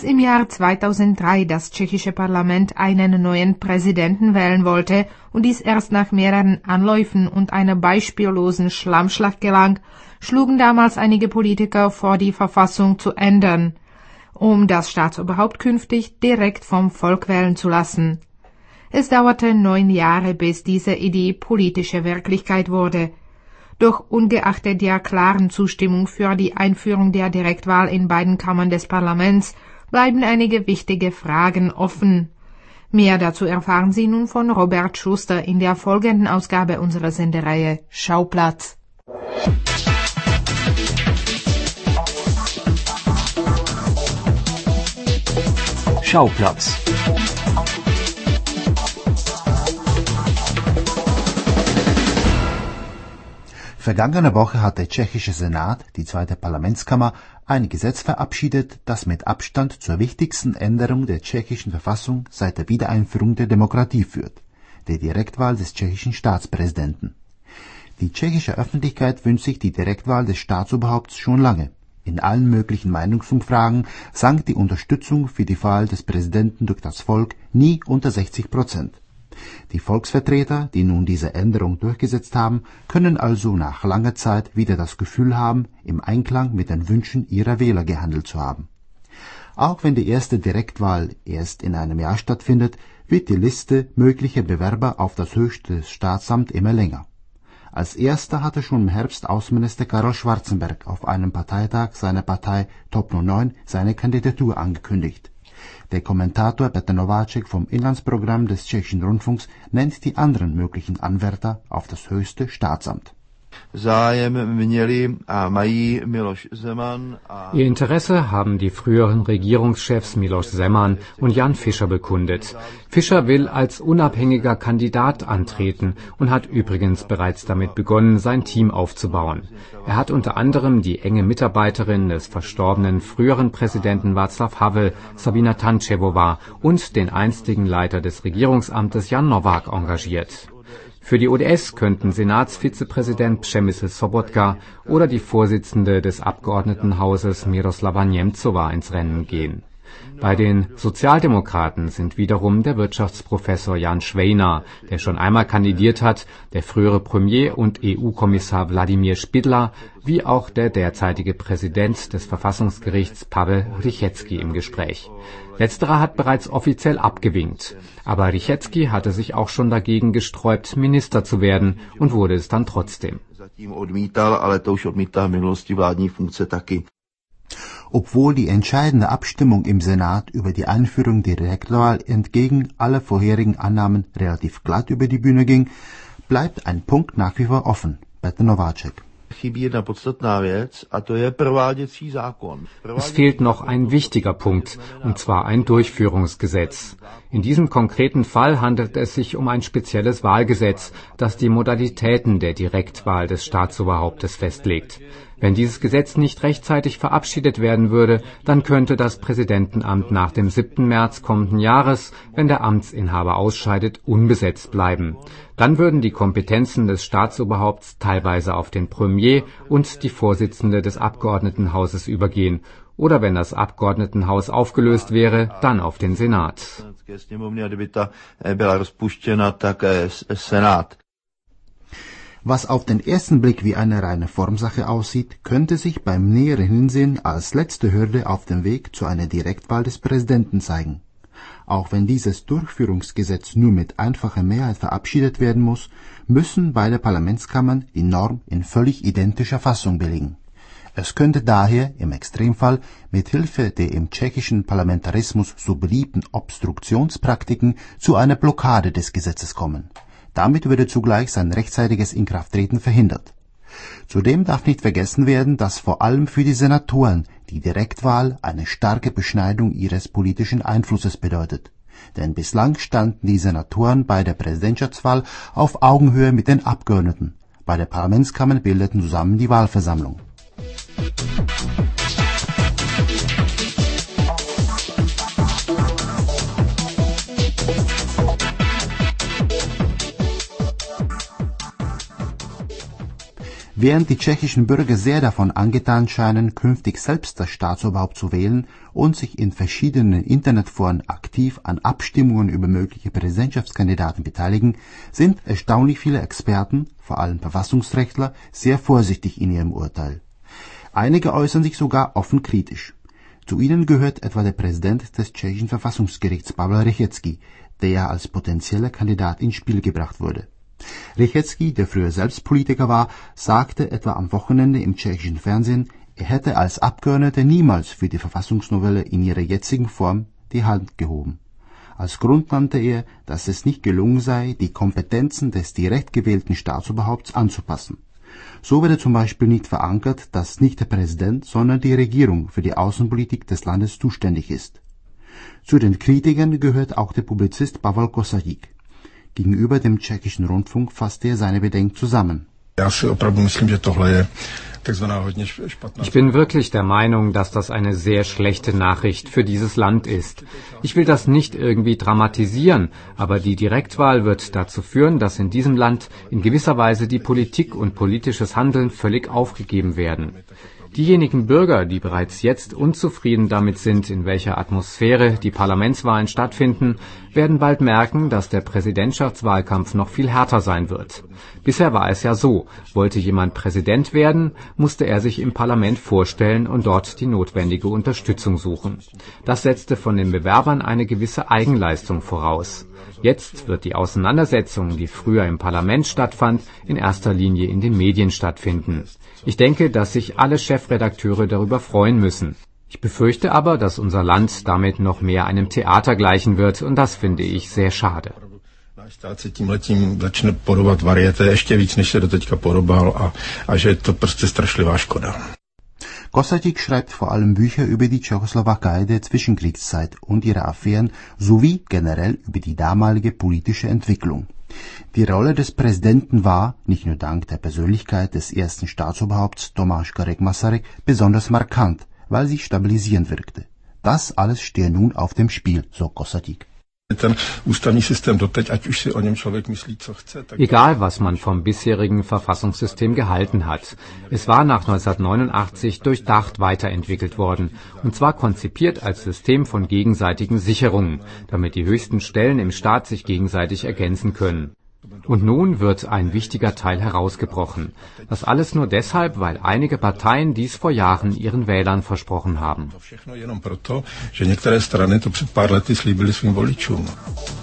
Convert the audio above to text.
Als im Jahr 2003 das tschechische Parlament einen neuen Präsidenten wählen wollte und dies erst nach mehreren Anläufen und einer beispiellosen Schlammschlacht gelang, schlugen damals einige Politiker vor, die Verfassung zu ändern, um das Staatsoberhaupt künftig direkt vom Volk wählen zu lassen. Es dauerte 9 Jahre, bis diese Idee politische Wirklichkeit wurde. Doch ungeachtet der klaren Zustimmung für die Einführung der Direktwahl in beiden Kammern des Parlaments bleiben einige wichtige Fragen offen. Mehr dazu erfahren Sie nun von Robert Schuster in der folgenden Ausgabe unserer Sendereihe Schauplatz. Schauplatz. Vergangene Woche hat der tschechische Senat, die zweite Parlamentskammer, ein Gesetz verabschiedet, das mit Abstand zur wichtigsten Änderung der tschechischen Verfassung seit der Wiedereinführung der Demokratie führt, der Direktwahl des tschechischen Staatspräsidenten. Die tschechische Öffentlichkeit wünscht sich die Direktwahl des Staatsoberhaupts schon lange. In allen möglichen Meinungsumfragen sank die Unterstützung für die Wahl des Präsidenten durch das Volk nie unter 60%. Die Volksvertreter, die nun diese Änderung durchgesetzt haben, können also nach langer Zeit wieder das Gefühl haben, im Einklang mit den Wünschen ihrer Wähler gehandelt zu haben. Auch wenn die erste Direktwahl erst in einem Jahr stattfindet, wird die Liste möglicher Bewerber auf das höchste Staatsamt immer länger. Als erster hatte schon im Herbst Außenminister Karel Schwarzenberg auf einem Parteitag seiner Partei Top 09 seine Kandidatur angekündigt. Der Kommentator Petr Nováček vom Inlandsprogramm des tschechischen Rundfunks nennt die anderen möglichen Anwärter auf das höchste Staatsamt. Ihr Interesse haben die früheren Regierungschefs Miloš Zeman und Jan Fischer bekundet. Fischer will als unabhängiger Kandidat antreten und hat übrigens bereits damit begonnen, sein Team aufzubauen. Er hat unter anderem die enge Mitarbeiterin des verstorbenen früheren Präsidenten Václav Havel, Sabina Tančevová, und den einstigen Leiter des Regierungsamtes Jan Novák engagiert. Für die ODS könnten Senatsvizepräsident Přemysl Sobotka oder die Vorsitzende des Abgeordnetenhauses Miroslava Němcová ins Rennen gehen. Bei den Sozialdemokraten sind wiederum der Wirtschaftsprofessor Jan Švejna, der schon einmal kandidiert hat, der frühere Premier und EU-Kommissar Vladimír Špidla, wie auch der derzeitige Präsident des Verfassungsgerichts Pavel Rychetský im Gespräch. Letzterer hat bereits offiziell abgewinkt, aber Rychetský hatte sich auch schon dagegen gesträubt, Minister zu werden und wurde es dann trotzdem. Obwohl die entscheidende Abstimmung im Senat über die Einführung der Direktwahl entgegen aller vorherigen Annahmen relativ glatt über die Bühne ging, bleibt ein Punkt nach wie vor offen. Petr Nováček. Es fehlt noch ein wichtiger Punkt, und zwar ein Durchführungsgesetz. In diesem konkreten Fall handelt es sich um ein spezielles Wahlgesetz, das die Modalitäten der Direktwahl des Staatsoberhauptes festlegt. Wenn dieses Gesetz nicht rechtzeitig verabschiedet werden würde, dann könnte das Präsidentenamt nach dem 7. März kommenden Jahres, wenn der Amtsinhaber ausscheidet, unbesetzt bleiben. Dann würden die Kompetenzen des Staatsoberhaupts teilweise auf den Premier und die Vorsitzende des Abgeordnetenhauses übergehen, oder wenn das Abgeordnetenhaus aufgelöst wäre, dann auf den Senat. Was auf den ersten Blick wie eine reine Formsache aussieht, könnte sich beim näheren Hinsehen als letzte Hürde auf dem Weg zu einer Direktwahl des Präsidenten zeigen. Auch wenn dieses Durchführungsgesetz nur mit einfacher Mehrheit verabschiedet werden muss, müssen beide Parlamentskammern die Norm in völlig identischer Fassung billigen. Es könnte daher im Extremfall mit Hilfe der im tschechischen Parlamentarismus so beliebten Obstruktionspraktiken zu einer Blockade des Gesetzes kommen. Damit würde zugleich sein rechtzeitiges Inkrafttreten verhindert. Zudem darf nicht vergessen werden, dass vor allem für die Senatoren die Direktwahl eine starke Beschneidung ihres politischen Einflusses bedeutet. Denn bislang standen die Senatoren bei der Präsidentschaftswahl auf Augenhöhe mit den Abgeordneten. Beide Parlamentskammern bildeten zusammen die Wahlversammlung. Während die tschechischen Bürger sehr davon angetan scheinen, künftig selbst das Staatsoberhaupt zu wählen und sich in verschiedenen Internetforen aktiv an Abstimmungen über mögliche Präsidentschaftskandidaten beteiligen, sind erstaunlich viele Experten, vor allem Verfassungsrechtler, sehr vorsichtig in ihrem Urteil. Einige äußern sich sogar offen kritisch. Zu ihnen gehört etwa der Präsident des tschechischen Verfassungsgerichts Pavel Rychetský, der als potenzieller Kandidat ins Spiel gebracht wurde. Rychetský, der früher selbst Politiker war, sagte etwa am Wochenende im tschechischen Fernsehen, er hätte als Abgeordneter niemals für die Verfassungsnovelle in ihrer jetzigen Form die Hand gehoben. Als Grund nannte er, dass es nicht gelungen sei, die Kompetenzen des direkt gewählten Staatsoberhaupts anzupassen. So werde zum Beispiel nicht verankert, dass nicht der Präsident, sondern die Regierung für die Außenpolitik des Landes zuständig ist. Zu den Kritikern gehört auch der Publizist Pavel Kosatík. Gegenüber dem tschechischen Rundfunk fasste er seine Bedenken zusammen. Ich bin wirklich der Meinung, dass das eine sehr schlechte Nachricht für dieses Land ist. Ich will das nicht irgendwie dramatisieren, aber die Direktwahl wird dazu führen, dass in diesem Land in gewisser Weise die Politik und politisches Handeln völlig aufgegeben werden. Diejenigen Bürger, die bereits jetzt unzufrieden damit sind, in welcher Atmosphäre die Parlamentswahlen stattfinden, werden bald merken, dass der Präsidentschaftswahlkampf noch viel härter sein wird. Bisher war es ja so, wollte jemand Präsident werden, musste er sich im Parlament vorstellen und dort die notwendige Unterstützung suchen. Das setzte von den Bewerbern eine gewisse Eigenleistung voraus. Jetzt wird die Auseinandersetzung, die früher im Parlament stattfand, in erster Linie in den Medien stattfinden. Ich denke, dass sich alle Chefredakteure darüber freuen müssen. Ich befürchte aber, dass unser Land damit noch mehr einem Theater gleichen wird und das finde ich sehr schade. Stát se tímhletím začne podobat varieté ještě víc, než se doteďka podobal a že je to prostě strašlivá škoda. Kosatík schreibt vor allem Bücher über die Tschechoslowakei der Zwischenkriegszeit und ihre Affären sowie generell über die damalige politische Entwicklung. Die Rolle des Präsidenten war, nicht nur dank der Persönlichkeit des ersten Staatsoberhaupts Tomáš Garrigue Masaryk, besonders markant, weil sie stabilisierend wirkte. Das alles stehe nun auf dem Spiel, so Kosatík. Egal, was man vom bisherigen Verfassungssystem gehalten hat. Es war nach 1989 durchdacht weiterentwickelt worden, und zwar konzipiert als System von gegenseitigen Sicherungen, damit die höchsten Stellen im Staat sich gegenseitig ergänzen können. Und nun wird ein wichtiger Teil herausgebrochen. Das alles nur deshalb, weil einige Parteien dies vor Jahren ihren Wählern versprochen haben. Všechno jenom proto, že některé strany to před pár lety slíbily svým voličům.